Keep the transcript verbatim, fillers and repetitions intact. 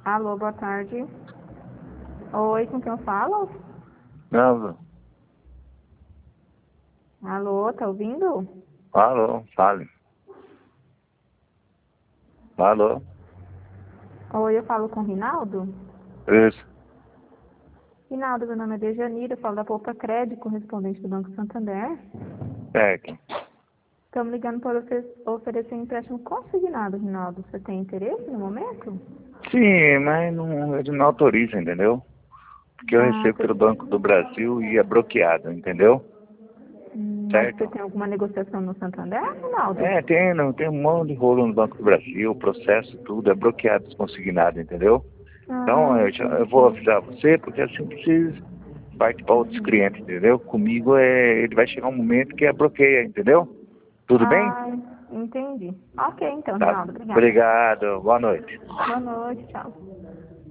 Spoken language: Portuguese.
Alô, boa tarde. Oi, com quem eu falo? Não, Alô, tá ouvindo? alô, fale. Alô, Oi, eu falo com o Rinaldo? isso, Rinaldo, meu nome é Dejanira, eu falo da Poupa Crédito, correspondente do Banco Santander. certo. Estamos ligando para ofe oferecer um empréstimo consignado, Rinaldo. Você tem interesse no momento? Sim, mas não, ele não autoriza, entendeu? Porque eu Ah, recebo você, pelo Banco do Brasil e é bloqueado, entendeu? hum, mas você Certo? tem alguma negociação no Santander, Rinaldo? É, tem, não, tem um monte de rolo no Banco do Brasil, o processo, tudo é bloqueado, desconsignado, entendeu? Então, Ah, eu, já- eu vou entendi. avisar você, porque assim precisa parte para outros Uhum. clientes, entendeu? Comigo é, ele vai chegar um momento que é bloqueia, entendeu? Tudo bem? Ah, entendi. Ok, então, Tá. Rinaldo, obrigada. Obrigado, boa noite. Boa noite, tchau.